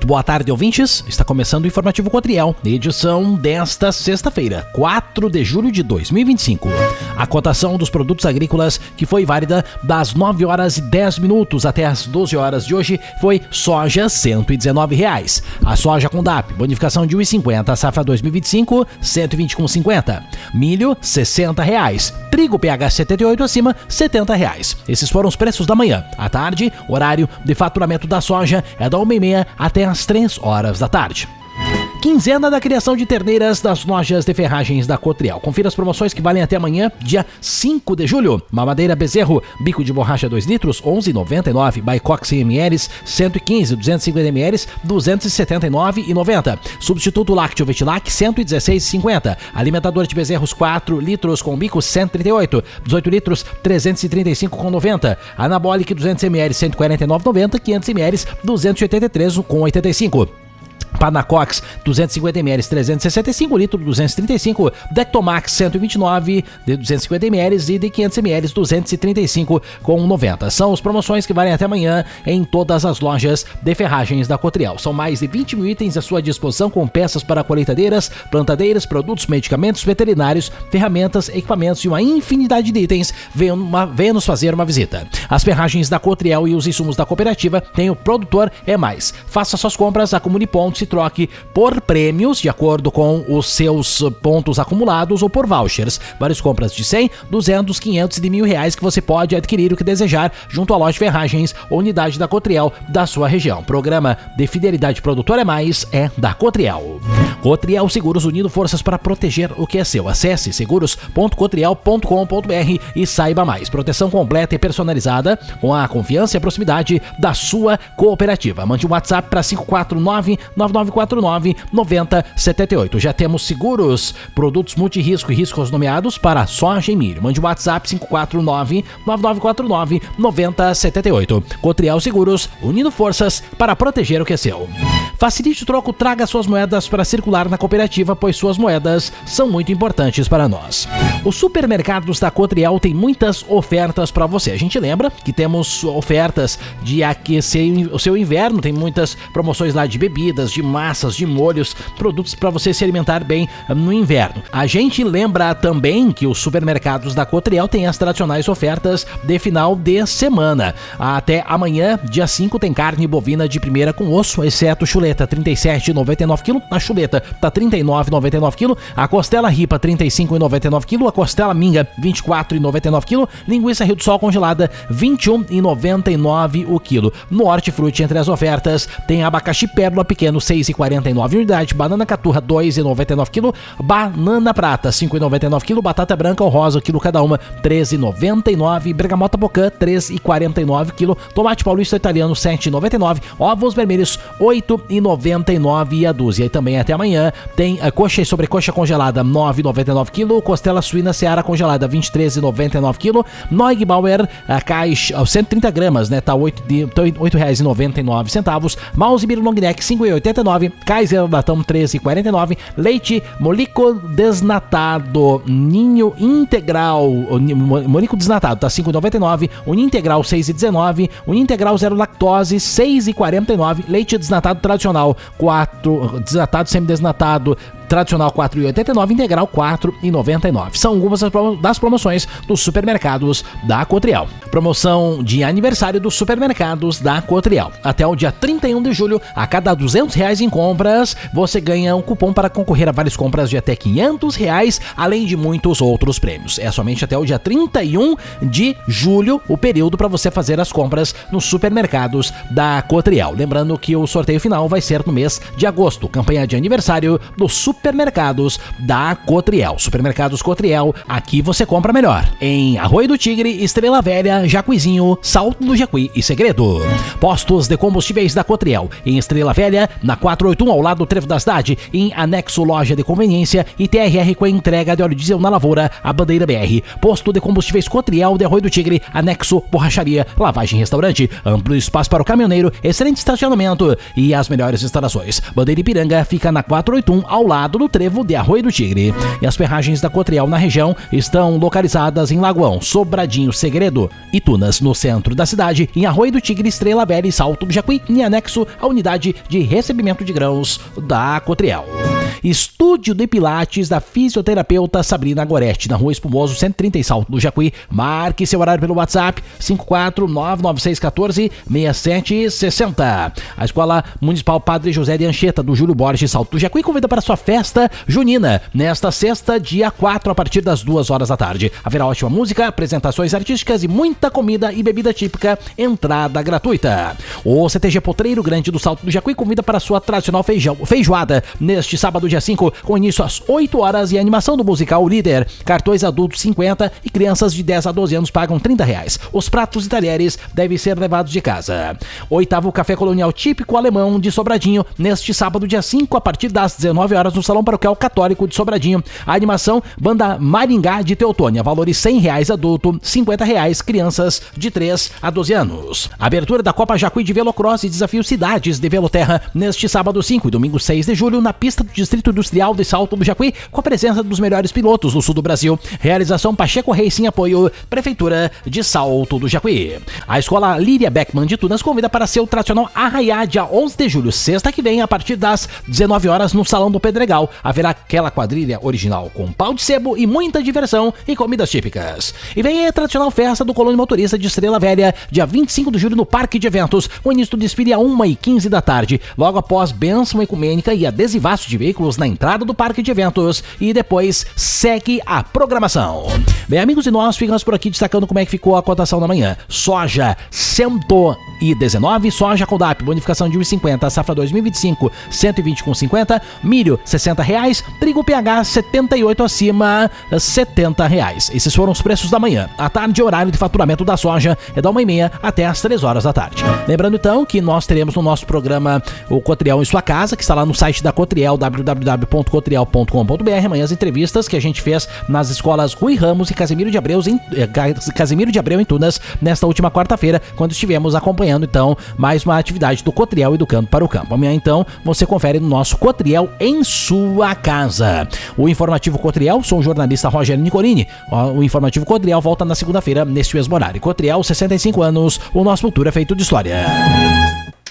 Muito boa tarde, ouvintes. Está começando o Informativo Cotriel, edição desta sexta-feira, 4 de julho de 2025. A cotação dos produtos agrícolas, que foi válida das 9 horas e 10 minutos até as 12 horas de hoje, foi soja R$ 119,00. A soja com DAP, bonificação de R$ 1,50, safra 2025, R$ 120,50. Milho, R$ 60,00. Trigo PH 78 acima, R$ 70,00. Esses foram os preços da manhã. À tarde, horário de faturamento da soja é da 1h30 até as 3 horas da tarde. Quinzena da criação de terneiras das lojas de ferragens da Cotriel. Confira as promoções que valem até amanhã, dia 5 de julho. Mamadeira Bezerro, bico de borracha 2 litros, R$ 11,99. Baicox 100 ml, 115, 250 ml, R$ 279,90. Substituto lácteo Vetilac, R$ 116,50. Alimentador de bezerros 4 litros com bico, R$ 138. 18 litros, R$ 335,90. Anabolic 200 ml, R$ 149,90. 500 ml, R$ 283,85. Panacox 250 ml, 365 litros, 235. Dectomax 129 de 250 ml e de 500 ml, 235,90. São as promoções que valem até amanhã em todas as lojas de ferragens da Cotriel. São mais de 20 mil itens à sua disposição, com peças para colheitadeiras, plantadeiras, produtos, medicamentos veterinários, ferramentas, equipamentos e uma infinidade de itens. Venha nos fazer uma visita. As ferragens da Cotriel e os insumos da cooperativa têm o Produtor é Mais. Faça suas compras, acumule pontos e troque por prêmios de acordo com os seus pontos acumulados ou por vouchers. Várias compras de 100, 200, 500 e de R$1.000 que você pode adquirir o que desejar junto à loja de ferragens ou unidade da Cotriel da sua região. Programa de Fidelidade Produtor é Mais é da Cotriel. Cotriel Seguros, unindo forças para proteger o que é seu. Acesse seguros.cotriel.com.br e saiba mais. Proteção completa e personalizada com a confiança e a proximidade da sua cooperativa. Mande um WhatsApp para 549-9949-9078. Já temos seguros, produtos multirrisco e riscos nomeados para soja e milho. Mande um WhatsApp 549-9949-9078. Cotriel Seguros, unindo forças para proteger o que é seu. Facilite o troco, traga suas moedas para circular na cooperativa, pois suas moedas são muito importantes para nós. Os supermercados da Cotriel tem muitas ofertas para você. A gente lembra que temos ofertas de aquecer o seu inverno, tem muitas promoções lá de bebidas, de massas, de molhos, produtos para você se alimentar bem no inverno. A gente lembra também que os supermercados da Cotriel têm as tradicionais ofertas de final de semana. Até amanhã, dia 5, tem carne bovina de primeira com osso, exceto chuleta, R$ 37,99 kg. A chuleta tá R$ 39,99 kg. A costela ripa, R$ 35,99 kg. A costela minga, R$ 24,99 kg. Linguiça Rio do Sol congelada, R$ 21,99 o quilo. No Hortifruti, entre as ofertas, tem abacaxi pérola pequeno, 6,49 unidade. Banana caturra, 2,99 kg. Banana prata, 5,99 kg. Batata branca ou rosa, quilo cada uma, 13,99. Bergamota bocã, 3,49 kg. Tomate paulista italiano, 7,99. Ovos vermelhos, 8,99 a dúzia. E também até amanhã tem a coxa e sobrecoxa congelada, 9,99 kg. Costela suína Seara congelada, 23,99 kg. Neugbauer, a caixa, 130 gramas, né? Tá R$ 8,99. Mouse Miro Long Neck, 5,89. Kaiser latão, 13,49. Leite Molico desnatado Ninho integral, Molico desnatado, tá 5,99. Unintegral integral, 6,19. Unintegral zero lactose, 6,49. Leite desnatado tradicional, 4. Desnatado semidesnatado tradicional, 4,89. Integral, 4,99. São algumas das promoções dos supermercados da Cotriel. Promoção de aniversário dos supermercados da Cotriel. Até o dia 31 de julho, a cada R$200 em compras, você ganha um cupom para concorrer a várias compras de até R$500, além de muitos outros prêmios. É somente até o dia 31 de julho o período para você fazer as compras nos supermercados da Cotriel. Lembrando que o sorteio final vai ser no mês de agosto. Campanha de aniversário dos supermercados da Cotriel. Supermercados Cotriel, aqui você compra melhor. Em Arroio do Tigre, Estrela Velha, Jacuizinho, Salto do Jacuí e Segredo. Postos de combustíveis da Cotriel. Em Estrela Velha, na 481, ao lado do Trevo da Cidade. Em anexo loja de conveniência e TRR com a entrega de óleo diesel na Lavoura, a Bandeira BR. Posto de combustíveis Cotriel de Arroio do Tigre, anexo borracharia, lavagem e restaurante. Amplo espaço para o caminhoneiro, excelente estacionamento e as melhores instalações. Bandeira Ipiranga fica na 481, ao lado lado do trevo de Arroio do Tigre. E as ferragens da Cotriel na região estão localizadas em Lagoão, Sobradinho, Segredo e Tunas, no centro da cidade, em Arroio do Tigre, Estrela Velha e Salto do Jacuí, em anexo à unidade de recebimento de grãos da Cotriel. Estúdio de Pilates da fisioterapeuta Sabrina Goretti, na Rua Espumoso, 130 em Salto do Jacuí. Marque seu horário pelo WhatsApp 54996146760. A Escola Municipal Padre José de Anchieta, do Júlio Borges, Salto do Jacuí, convida para sua festa junina nesta sexta, dia 4, a partir das 2 horas da tarde. Haverá ótima música, apresentações artísticas e muita comida e bebida típica, entrada gratuita. O CTG Potreiro Grande do Salto do Jacuí convida para sua tradicional feijoada neste sábado, dia 5, com início às 8 horas e animação do musical Líder. Cartões adultos 50 e crianças de 10 a 12 anos pagam R$30. Os pratos e talheres devem ser levados de casa. 8º Café Colonial Típico Alemão de Sobradinho, neste sábado, dia 5, a partir das 19 horas no Salão Paroquial Católico de Sobradinho. A animação Banda Maringá de Teutônia, valores R$100 adulto, R$50 crianças de 3 a 12 anos. Abertura da Copa Jacuí de Velocross e Desafio Cidades de Veloterra, neste sábado 5 e domingo 6 de julho, na pista do Distrito Industrial de Salto do Jacuí, com a presença dos melhores pilotos do sul do Brasil. Realização Pacheco Racing, apoio Prefeitura de Salto do Jacuí. A Escola Líria Beckman de Tunas convida para seu tradicional arraiá, dia 11 de julho, sexta que vem, a partir das 19 horas no Salão do Pedregal. Haverá aquela quadrilha original com pau de sebo e muita diversão e comidas típicas. E vem aí a tradicional festa do Colônia Motorista de Estrela Velha, dia 25 de julho, no Parque de Eventos, com início do desfile a 1h15 da tarde, logo após bênção ecumênica e adesivaço de veículos na entrada do Parque de Eventos, e depois segue a programação. Bem, amigos, e nós ficamos por aqui destacando como é que ficou a cotação da manhã. Soja 119, soja Condap, bonificação de 1,50, safra 2025, 120,50, milho R$60, trigo PH 78 acima, R$70. Esses foram os preços da manhã. À tarde, horário de faturamento da soja é da 1h30 até as 3 horas da tarde. Lembrando então que nós teremos no nosso programa o Cotriel em sua casa, que está lá no site da Cotriel, www.cotriel.com.br. Amanhã as entrevistas que a gente fez nas escolas Rui Ramos e Casimiro de Abreu em Tunas, nesta última quarta-feira, quando estivemos acompanhando então mais uma atividade do Cotriel e do Canto para o Campo. Amanhã então você confere no nosso Cotriel em sua casa. O Informativo Cotriel, sou o jornalista Rogério Nicolini. O Informativo Cotriel volta na segunda-feira neste mesmo horário. Cotriel, 65 anos, o nosso futuro é feito de história.